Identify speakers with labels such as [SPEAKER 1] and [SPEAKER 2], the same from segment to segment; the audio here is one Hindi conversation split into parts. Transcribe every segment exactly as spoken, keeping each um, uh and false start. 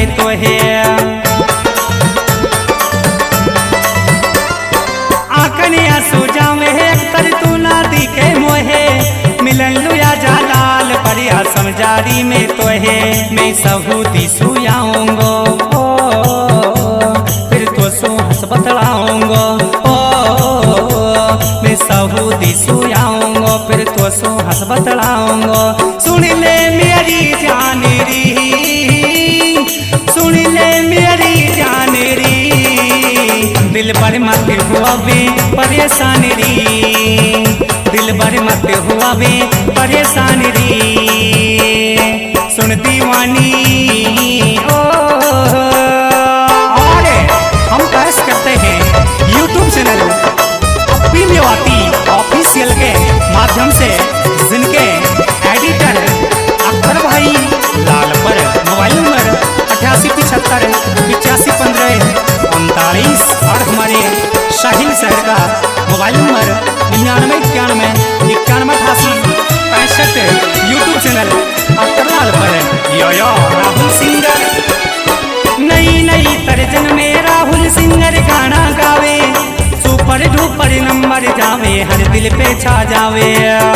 [SPEAKER 1] में तो है आंखने आंसू जावे अख्तर तू ना दिखे मोहे मिलन लुया जालाल परिया समझारी में तो है मैं सहूदी सुयाऊंगो फिर तो सो हंस बतलाऊंगो मैं सहूदी सुयाऊंगो फिर तो सो हंस बतलाऊंगो सुन ले मेरी जान री सुन ले मेरी जान री दिल भर मत हुआ बे परेशान री दिल भर मत हुआ बे परेशान री सुन दीवानी ओ और हम पेश करते हैं यूट्यूब चैनल अपनी मेवाती ऑफिशियल के माध्यम से जिनके एडिटर अख्तर भाई लाल पर मोबाइल नंबर अठासी पिछहत्तर पिचासी पंद्रह उनतालीस और हमारे शाहिल शहर का मोबाइल नंबर निन्यानवे इक्यानवे इक्यानवे अठासी पैंसठ यूट्यूब चैनल अख्तर लाल पर यो यो राहुल सिंगर नई नई तर्जन में राहुल सिंगर गाना गावे सुपर डुपर नंबर जावे हर दिल पे छा जावे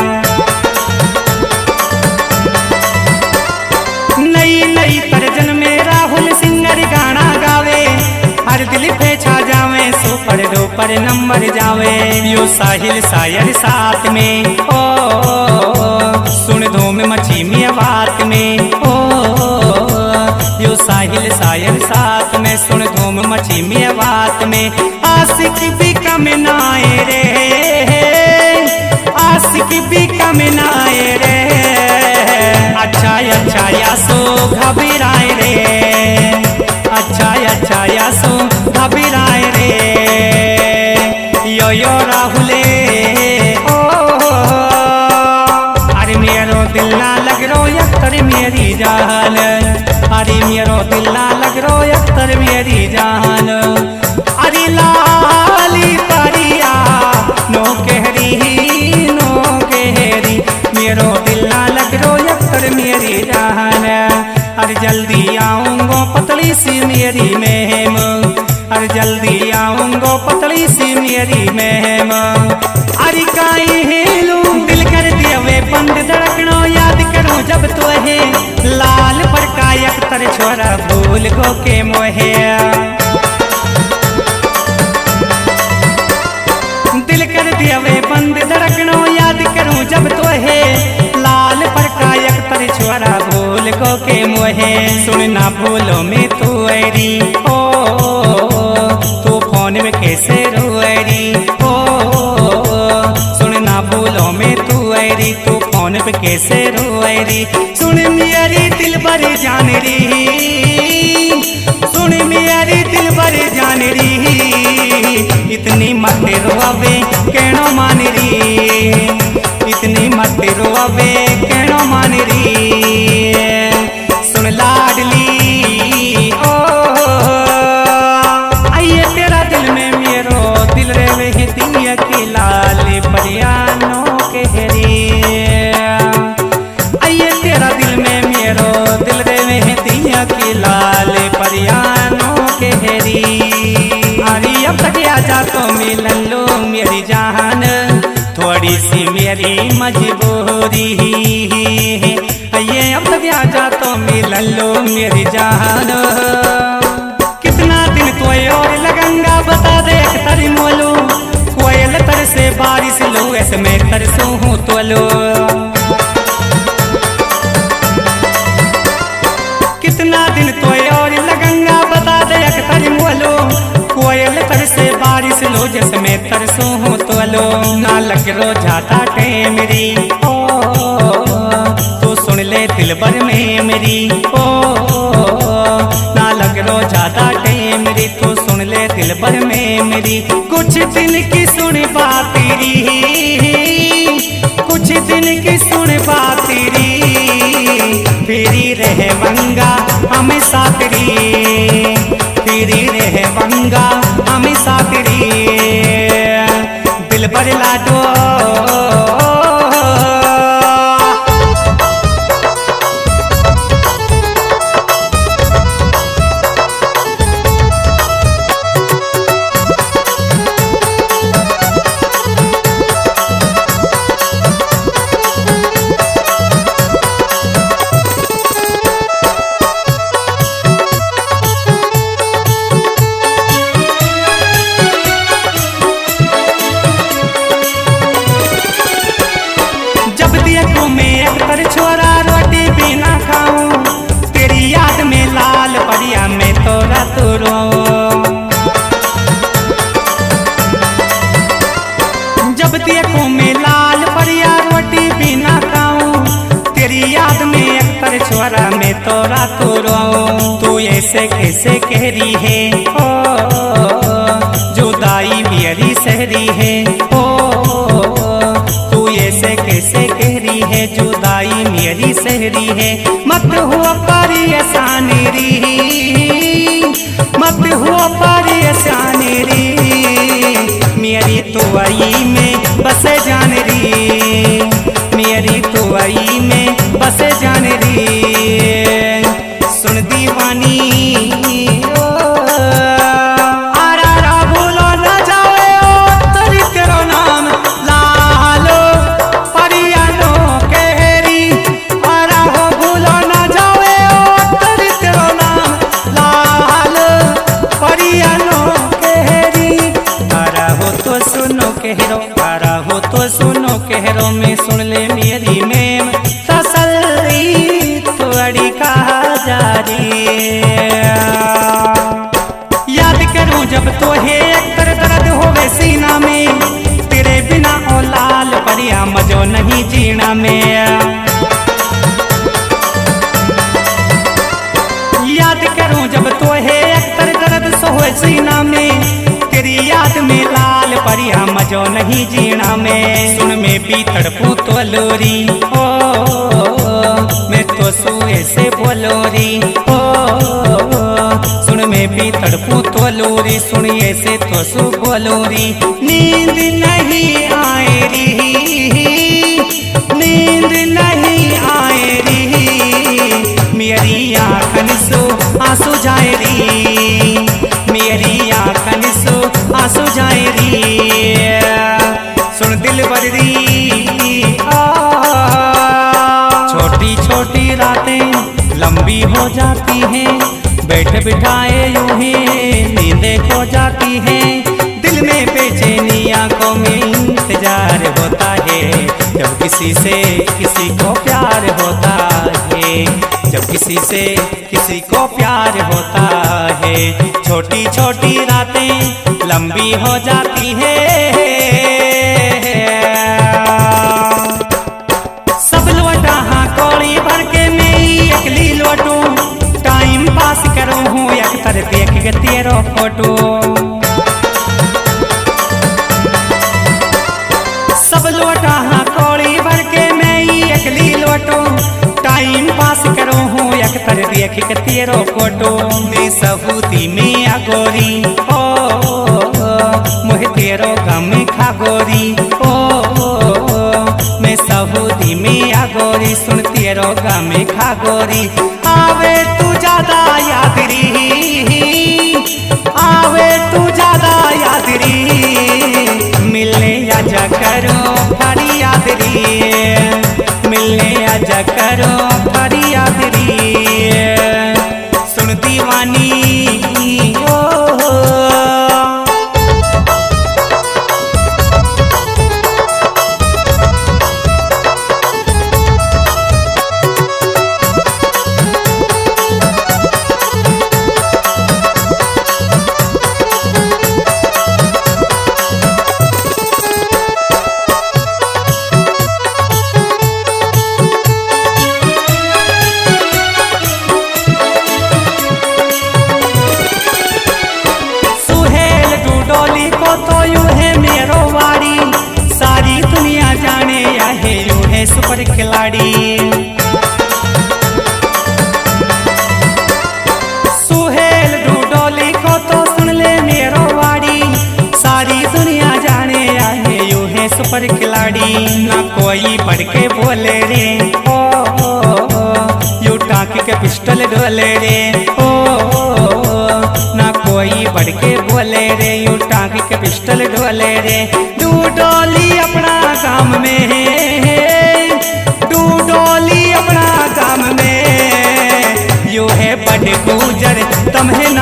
[SPEAKER 1] नई नई तर्जन में राहुल सिंगर गाना गावे हर दिल पे छा जावे सुपर डुपर नंबर जावे यो साहिल शायर साथ में ओ सुन धूम मची में बात में ओ यो साहिल शायर साथ में सुन धूम मची में बात में आशिक भी कम नाए रे आशिक भी कम नाए रे अच्छा अच्छा या सो घबराए रे अच्छा अच्छा या सो घबराए रे यो यो राहुले ओ अरे मेरो दिल ना लग रो अख्तर मेरी जान अरे मेरो दिल ना लग रो अख्तर मेरी जान अरे लाली परिया नो कहरी नो कहरी मेरो दिल ना लग रो अख्तर मेरी जान अरे जल्दी आऊंगो पतली सी मेरी महम अरे जल्दी आऊंगो पतली सी मेरी महम अरे काई हेलू दिल कर दिया वे बंद धड़कनो याद करूं जब तो है लाल पर का अख्तर छोरा भूल गो के मोहे दिल कर दिया वे बंद धड़कनो याद करूं जब तो है लाल पर का अख्तर छोरा भूल गो के मोहे सुन ना भूलो में तू ऐरी ओ तू फोन में कैसे रोएरी ओ सुन ना भूलो में तू ऐरी तू फोन पे कैसे रोएरी सुन मेरी दिल भर जान री सुन मेरी दिल भर जान री इतनी मत रोवे कहनो मान री इतनी मत रोवे कहनो मान री सुन लाडली ओ आइए तेरा दिल में मेरो दिल रे वे दिया की लाल परियानो कहरी आइए तेरा दिल में मेरो दिल रे वे दिया की लाल परियानो कहरी अरे अब तक आजा तो मिलन लो मेरी जान थोड़ी सी मेरी मजबूरी ये अब तक आजा तो मिलन लो मेरी जान कितना दिन तो और लगंगा बता दे तरी मोलू कोयल तर से बारिश लो ऐसे मैं तरसू हूँ तो लो कितना दिन तो और लगंगा बता दे तरी मोलू कोयल तर से बारिश लो जैसे मैं तरसू हूँ तो लो ना लग रो जाता टेमरी ओ तू सुन ले दिल भर में मेरी ओ ना लग रो जाता टेमरी तू सुन ले दिल भर में मेरी कुछ दिन की सुन बात तेरी कुछ दिन की सुन बात तेरी तेरी रहे वंगा हमेशा तेरी तेरी रहे वंगा हमेशा तेरी दिल भर लाडो देखो मैं लाल परिया रोटी बिना खाऊं, तेरी याद में अक्सर छोरा मैं तो रातों रोऊं। तू ऐसे कैसे कह रही है ओ, जुदाई मेरी सहरी है ओ, तू ऐसे कैसे कह रही है जुदाई मेरी सहरी है। मत हुआ परेशान री, मत हुआ परेशान री, मेरी तो आई में बसे जान री, मेरी तो आई में बसे जान री। सुन दीवानी ओ, आरा रा भूलो न जावे ओ तरी तेरो नाम लालो परियानो कहरी, आरा हो भूलो न जावे ओ तरी तेरो नाम लालो परियानो कहरी। आरा हो तो सुनो कहरो, आरा हो तो सुनो कहरो में सुन ले मेरी मेम तसल्ली तुअड़ी कहा जा रही। याद करूं जब तो है अक्सर दर्द होवे सीना में, तेरे बिना ओ लाल परिया मजो नहीं जीना में। याद करूं जब तो है अक्सर दर्द सोवे सीना में, तेरी याद में लाल परिया मजो नहीं जीना में। सुन में भी तड़पू तो लोरी ओ, मैं तो सुए से बोलोरी ओ, सुन में भी तड़पू तो लोरी, सुनिए से तो सु बोलोरी। नींद नहीं आए री, नींद नहीं आए री, मेरी आँखन सो आंसू जाए री, मेरी आँखन सो आंसू जाए री। सुन दिल बदरी छोटी छोटी रातें लंबी हो जाती हैं, बैठ बिठाए यूं ही नींदें खो जाती हैं। दिल में बेचैनी आंखों में इंतजार होता है, जब किसी से किसी को प्यार होता है, जब किसी से किसी को प्यार होता है। छोटी छोटी रातें लंबी हो जाती है, सब लौटा हाँ कौड़ी भर के मैं ही अकेली लौटूं, टाइम पास करूं हूँ अक्सर देख के तेरो फोटो। सब लौटा हाँ कौड़ी भर के मैं ही अकेली लौटूं, टाइम पास करूं हूँ अक्सर देख के तेरो फोटो। मैं सबूती में अगोरी ओ, मोह तेरो गम खा गोरी ओ, मैं सबूती में अगोरी सुन तेरो गम खा गोरी। आवे तू ज्यादा याद री, आवे तू ज्यादा याद री, मिलने आजा करो फरी याद री, मिलने आजा करो फरी याद री। सुन दीवानी ओ, सुपर खिलाड़ी सुहेल डूडोली को तो सुन ले मेरो वाड़ी, सारी दुनिया जाने आए यू है सुपर खिलाड़ी। ना कोई बढ़ के बोले रे ओ, ओ, ओ यू टाँक के पिस्टल डोले रे ओ, ओ ना कोई बढ़ के बोले रे यू टाँक के पिस्टल डोले रे। डूडोली अपना काम में है, डोली अपना काम में यू है बड़ गुजर तमहे